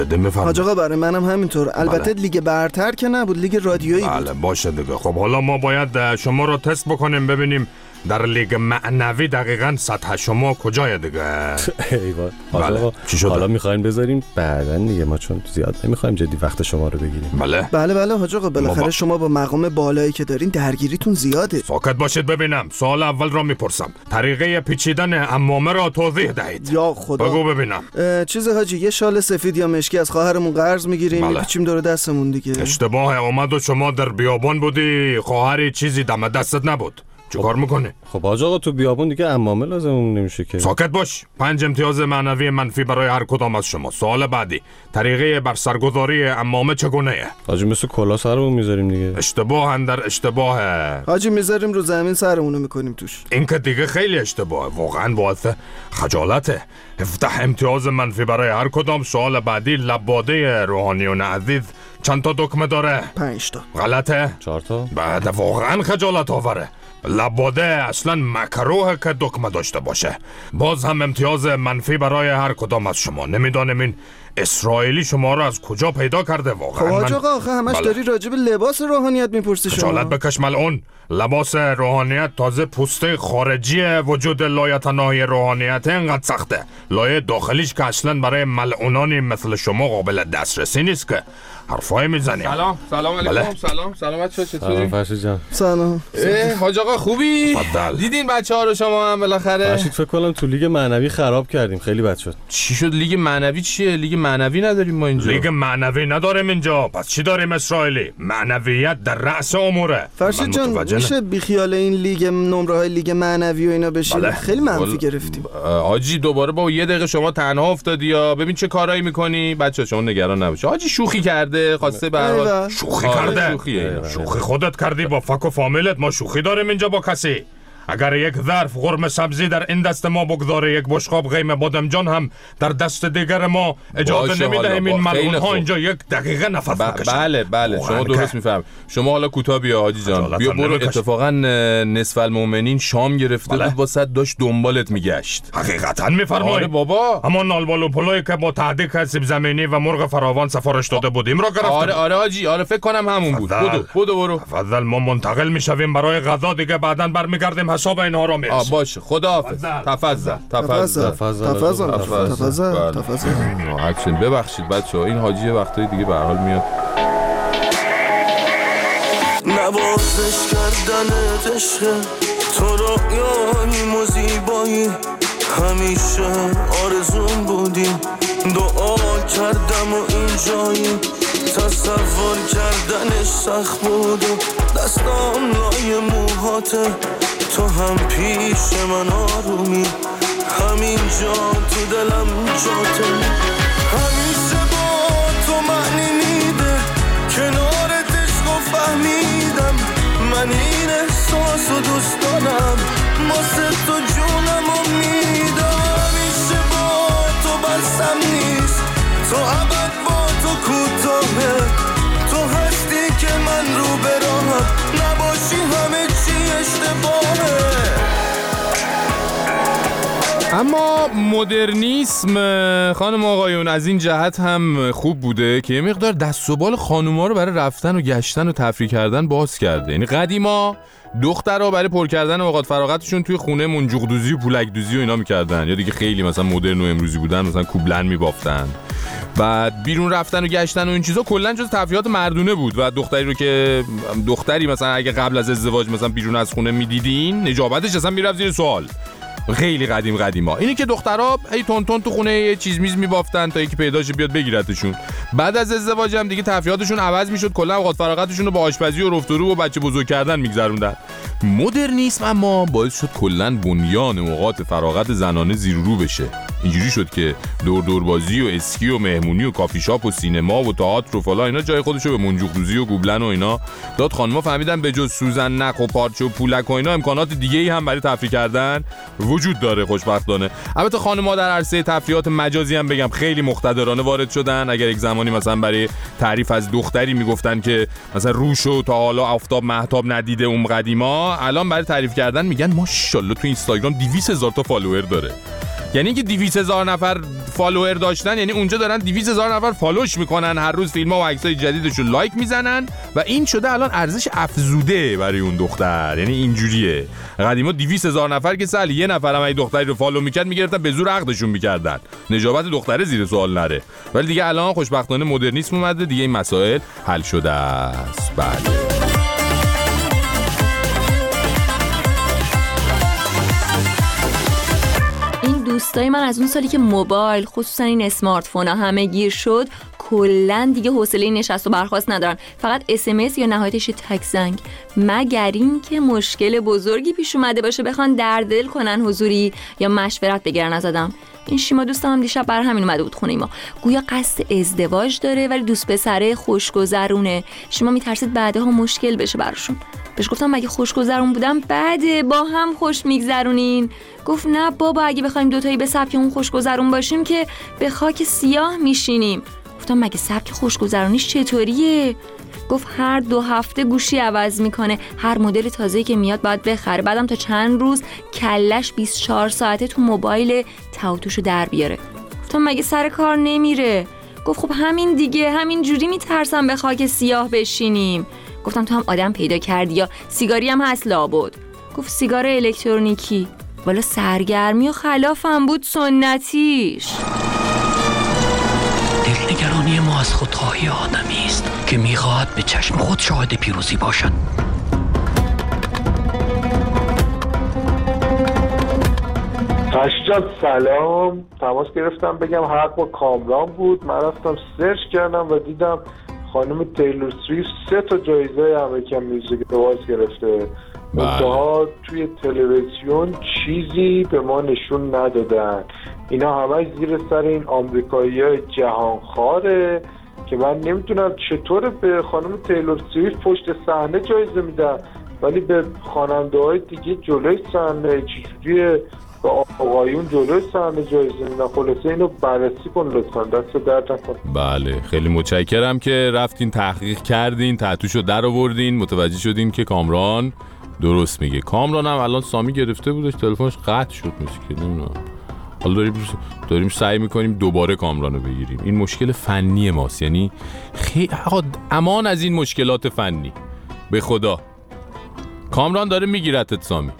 حاج آقا برای منم همینطور. البته لیگ برتر که نبود، لیگ رادیویی بود. بله باشه دیگه. خب حالا ما باید شما رو تست بکنیم ببینیم در لیگ معنوی دقیقاً سطح شما کجای دیگه. ایوان. بله. چی شده؟ حالا می‌خوایم بذاریم بعداً دیگه، ما چون زیاد نمی‌خوایم جدی وقت شما رو بگیریم. بله حاج آقا، بالاخره شما با مقام بالایی که دارین درگیریتون زیاده. ساکت باشید ببینم. سوال اول را میپرسم. طریقه پیچیدن عمامه را توضیح دهید. یا خدا. بگو ببینم. چیز حاجی، یه شال سفید یا مشکی از خواهرمون قرض میگیریم، میپیچیم دور دستمون دیگه. اشتباه اومد و شما در بیابان بودی، خواهری چیزی دم دستت نبود. چه کار میکنه؟ خب حاج آقا تو بیابون دیگه عمامه لازم نمیشه که. ساکت باش. 5 امتیاز معنوی منفی برای هر کدام از شما. سوال بعدی. طریقه بر سرگذاری عمامه چگونه‌ایه؟ حاجی مثل کلا سرمون میذاریم دیگه. اشتباه اندر اشتباهه. حاجی میذاریم رو زمین سرمونو میکنیم توش. این که دیگه خیلی اشتباهه. واقعا باعث خجالته. 17 امتیاز منفی برای هر کدام. سوال بعدی. لباده روحانیون عزیز چند تا دکمه داره؟ 5 تا. غلطه؟ 4 تا. بعد واقعا خجالت آوره. لباده اصلا مکروهه که دکمه داشته باشه. باز هم امتیاز منفی برای هر کدام از شما. نمیدانم این اسرائیلی شما رو از کجا پیدا کرده واقعا. خب حاج آقا آخه همش داری راجع به لباس روحانیت میپرسی شما. خجالت بکش ملعون. لباس روحانیت تازه پوسته خارجی وجود لایتناهی روحانیت اینقدر سخته. لایه داخلیش که اصلا برای ملعونانی مثل شما قابل دسترسی نیست که حرفای میزنی. سلام علیکم. سلام بچه‌ها، چطوری؟ فرشید جان. سلام. حاج آقا خوبی؟ فضل. دیدین بچه‌ها رو شما هم بالاخره؟ فرشید فکر کنم تو لیگ معنوی خراب کردیم، خیلی بد شد. چی شد؟ لیگ معنوی چیه؟ لیگ معنوی نداریم ما اینجا. لیگ معنوی نداریم اینجا. پس چی داریم اسرائیلی؟ معنویت در رأس اموره. فرشید جان میشه بیخیال این لیگ نمره‌های لیگ معنوی و اینا بشین؟ خیلی منفی گرفتیم. حاجی دوباره با یه دقیقه شما تنها افتادی یا ببین چه کارایی می‌کنی. بچه‌ها شما نگران نباشید. حاجی شوخی کرده، خواسته به هر حال شوخی کرده. شوخی خودت کردی با فک و فامیلت. ما شوخی داریم اینجا با کسی؟ اگر یک ظرف قرمه سبزی در این دست ما بگذاره، یک بشقاب قیم بادمجان هم در دست دیگر ما، اجازه نمیدهیم این ملعون ها اینجا یک دقیقه نفس بکشن. بله شما درست میفهم. شما حالا کوتاه بیا حاجی جان، بیا برو. اتفاقا نصف المؤمنین شام گرفته بود واسه داشت دنبالت میگشت. حقیقتا میفرمایی؟ آره بابا، همون نالبالو پلویی که با تهدیگ سیب زمینی و مرغ فراوان سفارش داده بودیم را گرفتم. آره حاجی، آره فکر کنم همون بود. بدو برو. تفضل، ما منتقل میشویم برای غذا دیگه، بعداً برمیگردیم حساب اینها رو میرسیم. باشه خداحافظ. تفضل. اکشن. ببخشید بچه‌ها، این حاجی وقتایی دیگه به هر حال میاد. نوازش کردن عشق تو رویایی و زیبایی همیشه آرزوم بودی. دعا کردم و این جایی تصور کردنش سخت بود و دستام لای موهاته، تو هم پیش من آرومی، همینجا تو دلم جاته. همیشه با تو معنی میده کنارت عشق و فهمیدم من این احساس و دوست دارم، واسه تو جونم و میدم. همیشه با تو بسم نیست، تو ابد با تو کوتاهه، تو هستی که من رو به راهم نباشی همه چی اشتباهه. اما مدرنیسم خانم آقایون از این جهت هم خوب بوده که یه مقدار دست و بال خانوما رو برای رفتن و گشتن و تفریح کردن باز کرده. یعنی قدیما دخترها برای پر کردن اوقات فراغتشون توی خونه منجوق دوزی و پولک دوزی و اینا میکردن، یا دیگه خیلی مثلا مدرن و امروزی بودن، مثلا کوبلن میبافتن. بعد بیرون رفتن و گشتن و این چیزا کلا جز تفریحات مردونه بود و دختری مثلا اگه قبل از ازدواج مثلا بیرون از خونه میدیدین، نجابتش اصلا میرفت زیر سوال. خیلی قدیما اینی که دخترها هی تون تو خونه یه چیز میز میبافتن تا یکی پیداش بیاد بگیرتشون. بعد از ازدواج هم دیگه تفریحاتشون عوض میشد، کلا اوقات فراغتشون رو با آشپزی و رفت و رو و بچه بزرگ کردن میگذروندن. مدرنیسم اما باعث شد کلا بنیان اوقات فراغت زنانه زیر رو بشه. اینجوری شد که دوربازی و اسکی و مهمونی و کافی شاپ و سینما و تئاتر و فلان اینا جای خودشو به منجوق دوزی و گوبلن و اینا داد. خانم‌ها فهمیدن به جز سوزن نخ و پارچه و پولک و اینا امکانات دیگه‌ای هم برای تفریح کردن وجود داره خوشبختانه. البته خانم‌ها در عرصه تفریحات مجازی هم بگم خیلی مقتدرانه وارد شدن. اگر یک زمانی مثلا برای تعریف از دختری میگفتن که مثلا روشو تا حالا آفتاب مهتاب ندیده اون قدیما، الان برای تعریف کردن میگن ماشاءالله تو اینستاگرام 200,000 تا فالوور داره. یعنی اینکه 200,000 نفر فالوور داشتن، یعنی اونجا دارن 200,000 نفر فالوش میکنن، هر روز فیلم‌ها و عکسای جدیدشون لایک میزنن و این شده الان ارزش افزوده برای اون دختر. یعنی اینجوریه. قدیما 200,000 نفر که سال یه نفر هم این دختری رو فالو میکرد میگرفتن به زور عقدشون میکردن، نجابت دختره زیر سوال نره. ولی دیگه الان خوشبختانه مدرنیسم اومده دیگه، این مسائل حل شده است. بله. دوستای من از اون سالی که موبایل خصوصا این اسمارت فون ها همه گیر شد کلا دیگه حوصله نشست و برخاست ندارن، فقط SMS یا نهایتش تک زنگ، مگر این که مشکل بزرگی پیش اومده باشه بخوان در دل کنن حضوری یا مشورت بگیرن از آدم. این شیما دوستم هم دیشب بر همین اومده بود خونه ما، گویا قصد ازدواج داره ولی دوست پسره خوشگذرونه. شیما میترسید بعدها مشکل بشه براشون. بهش گفتم مگه خوشگذرون بودم بعده با هم خوش میگذرونین؟ گفت نه بابا، اگه بخوایم دوتایی به سبک اون خوشگذرون باشیم که به خاک سیاه میشینیم. گفتم مگه سبک خوشگذرونیش چطوریه؟ گفت هر 2 هفته گوشی عوض میکنه، هر مدل تازه‌ای که میاد باید بخره، بعدم تا چند روز کلش 24 ساعته تو موبایل تاوتوشو در بیاره. گفتم مگه سر کار نمیره؟ گفت خب همین دیگه، همین جوری میترسم به خاک سیاه بشینیم. گفتم تو هم آدم پیدا کردی یا سیگاری هم هست لابد؟ گفت سیگار الکترونیکی. والا سرگرمی و خلافم بود سنتیش. دلنگرانی ما از خودخواهی آدمی است که میخواهد به چشم خود شاهد پیروزی باشد. فرشید سلام، تماس گرفتم بگم حق با کامران بود. من رفتم سرچ کردم و دیدم خانم تیلور سویفت 3 تا جایزه امریکن میوزیک اواردز گرفته. منتها توی تلویزیون چیزی به ما نشون ندادن. اینا همه زیر سر این آمریکایی‌های جهانخواره که من نمیدونم چطور به خانم تیلور سویفت پشت صحنه جایزه میدن ولی به خواننده‌های دیگه جلوی صحنه چجوریه به آقایون جلوی صحنه جایزه میدن. خلاصه اینو بررسی کن لطفا، دست درد نکن. بله خیلی متشکرم که رفتین تحقیق کردین، تحتوشو در آوردین، متوجه شدین که کامران درست میگه. کامران هم الان سامی گرفته بودش تلفنش قطع شد مثل نمیدونم. حالا داریم سعی میکنیم دوباره کامرانو بگیریم. این مشکل فنی ماست، یعنی امان از این مشکلات فنی به خدا. کامران داره میگیرتت سامی.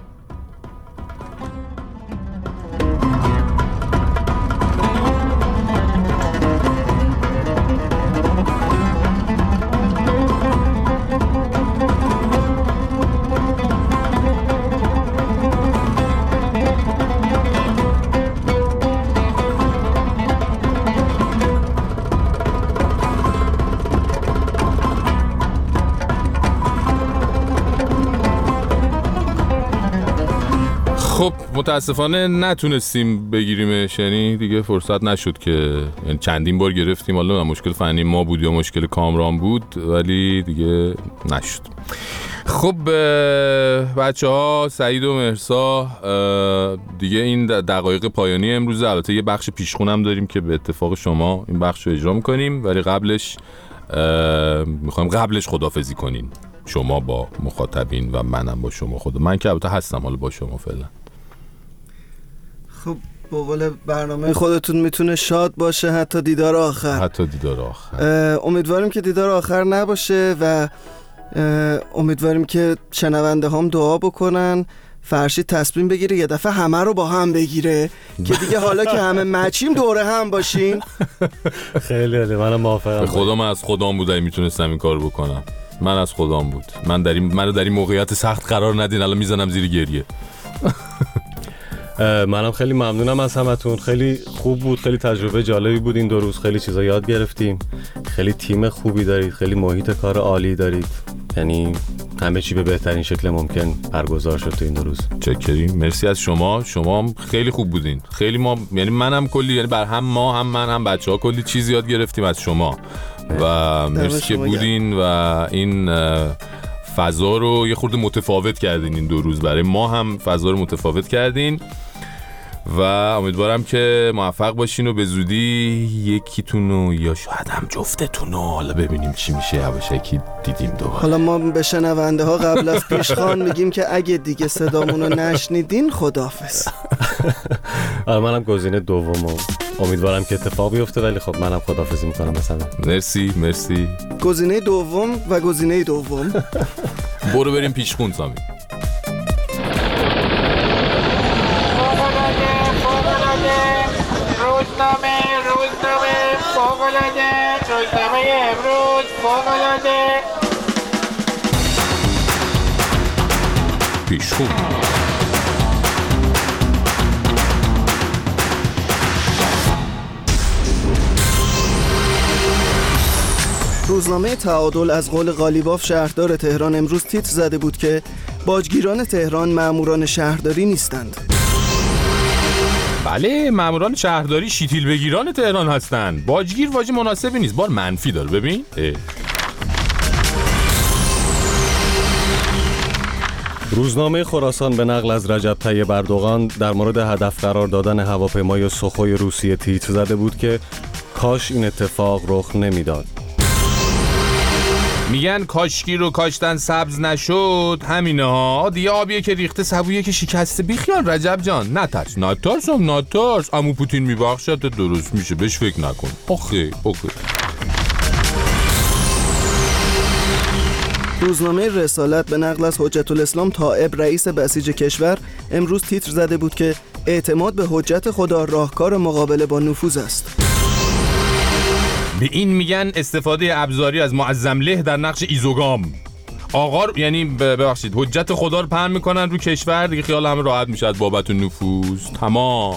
خب متاسفانه نتونستیم بگیریمش، یعنی دیگه فرصت نشد که یعنی چندین بار گرفتیم، حالا مشکل فنی ما بود یا مشکل کامران بود ولی دیگه نشد. خب بچه ها، سعید و مهرسا، دیگه این دقایق پایانی امروز، البته یه بخش پیشخونم داریم که به اتفاق شما این بخش رو اجرا میکنیم ولی قبلش میخوایم خداحافظی کنین شما با مخاطبین و منم با شما. من که البته هستم حالا با شما فعلا. خب به قول برنامه خودتون میتونه شاد باشه حتی دیدار آخر. امیدواریم که دیدار آخر نباشه و امیدواریم که شنونده هم دعا بکنن فرشید تصمیم بگیره یه دفعه همه رو با هم بگیره که دیگه حالا که همه مچیم دوره هم باشیم. خیلی عالی، منم موافقم. به خدا من از خودم بود میتونستم این کار بکنم. من از خودم بود. منو در این موقعیت سخت قرار ندین، الان میزنم زیر گریه. منم خیلی ممنونم از همتون، خیلی خوب بود، خیلی تجربه جالبی بود این 2 روز، خیلی چیزا یاد گرفتیم، خیلی تیم خوبی دارید، خیلی محیط کار عالی دارید، یعنی همه چی به بهترین شکل ممکن برگزار شد تو این 2 روز. چکریم، مرسی از شما هم خیلی خوب بودین. خیلی ما یعنی منم کلی، یعنی بر هم ما هم من هم بچه‌ها کلی چیز یاد گرفتیم از شما و مرسی که بودین و این فضا رو یه خورده متفاوت کردین این 2 روز، برای ما هم فضا رو متفاوت کردین و امیدوارم که موفق باشین و به زودی یکیتونو یا شاید هم جفتتونو حالا ببینیم چی میشه یواشکی دیدیم دوباره. حالا ما به شنونده ها قبل از پیشخوان میگیم که اگه دیگه صدامونو نشنیدین خداحافظ. منم گزینه دومو امیدوارم که اتفاق بیفته، ولی خب منم خداحافظی میکنم مثلا. مرسی. گزینه دوم و گزینه دوم. برو بریم پیشخون سامی. روزنامه امروز فوق‌العاده. پیشخون. روزنامه تعادل از قول قالیباف شهردار تهران امروز تیتر زده بود که باجگیران تهران ماموران شهرداری نیستند. بله، ماموران شهرداری شیتیل بگیران تهران هستند. باجگیر واژه مناسبی نیست، بار منفی داره. ببین روزنامه خراسان به نقل از رجب طیب اردوغان در مورد هدف قرار دادن هواپیمای سخوی روسیه تیتر زده بود که کاش این اتفاق رخ نمیداد. میگن کاشکی رو کاشتن سبز نشد، همینه ها دیگه. آبیه که ریخته سبویه که شکسته. بیخیال رجب جان، نترس. عمو پوتین میبخشد، درست میشه، بهش فکر نکن. اوکی. روزنامه رسالت به نقل از حجت الاسلام طائب رئیس بسیج کشور امروز تیتر زده بود که اعتماد به حجت خدا راهکار مقابله با نفوذ است. به این میگن استفاده ابزاری از معظم له در نقش ایزوگام. آقا یعنی ببخشید حجت خدا رو پهن میکنن رو کشور دیگه، خیال همه راحت میشه از بابت نفوذ. تمام.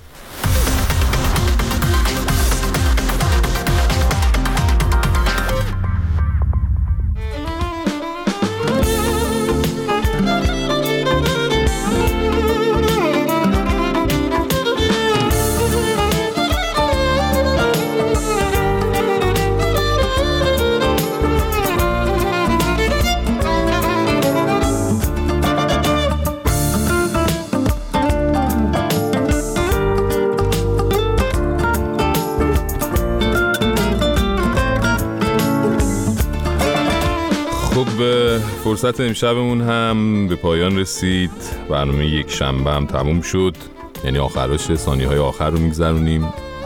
فرصت امشبمون هم به پایان رسید. برنامه یک شنبه هم تموم شد، یعنی آخرش ثانیه‌های آخر رو میگذرونیم.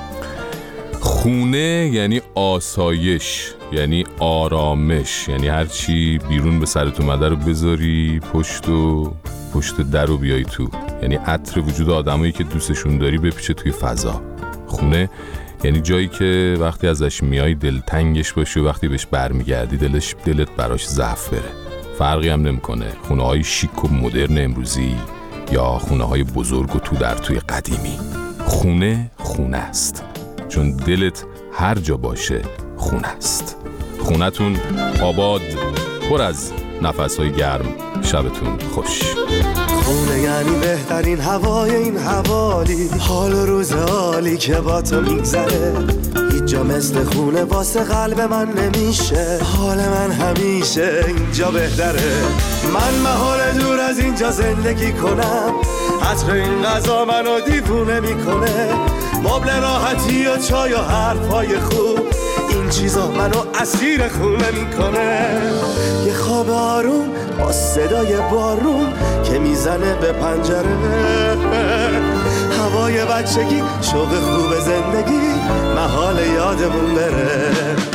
خونه یعنی آسایش، یعنی آرامش، یعنی هرچی بیرون به سرت اومده رو بذاری پشت در رو بیای تو، یعنی عطر وجود آدمایی که دوستشون داری بپیچه توی فضا. خونه یعنی جایی که وقتی ازش میای دلتنگش باشی و وقتی بهش برمیگردی دلت براش ضعف بره. فرقی هم نمیکنه خونه های شیک و مدرن امروزی یا خونه های بزرگ و تو در توی قدیمی. خونه است، چون دلت هر جا باشه خونه است. خونتون آباد، پر از نفس‌های گرم، شبتون خوش. خونه یعنی بهترین هوای این حوالی، حال و روز عالی که با تو میگذره. هیچ جا مثل خونه واسه قلب من نمیشه، حال من همیشه اینجا بهتره. من محال دور از اینجا زندگی کنم، عطر این غذا منو دیوونه میکنه. مبل راحتی و چای و حرفای خوب، این چیزا منو اسیر خونه میکنه. یه خواب آروم با صدای بارون که میزنه به پنجره، هوای بچگی، شوق خوب زندگی، محال یادمون بره.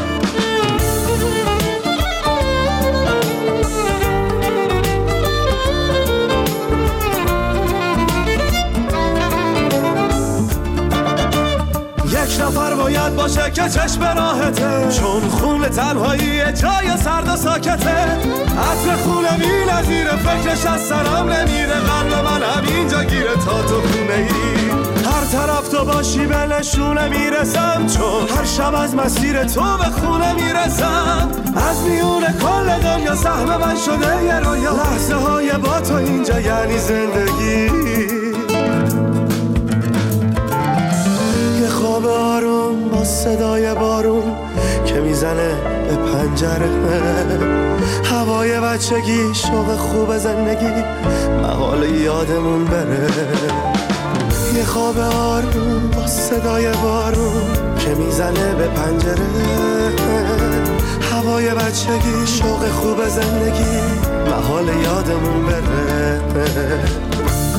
یک نفر باید باشه که چشم راحته، چون خونه تنهایی جای سرد و ساکته. عطر خونه بی نظیره، فکرش از سرم نمیره. قلب من همینجا گیره تا تو خونه ای. هر طرف تو باشی به نشونه میرسم، چون هر شب از مسیر تو به خونه میرسم. از میون کل دنیا سهم من شده یه رویا، لحظه های با تو اینجا یعنی زندگی. خواب آروم با صدای بارون که میزنه به پنجره، هوای بچگی، شوق خوب زندگی، محال یادمون بره. یه خواب آروم با صدای بارون که میزنه به پنجره، هوای بچگی، شوق خوب زندگی، محال یادمون بره.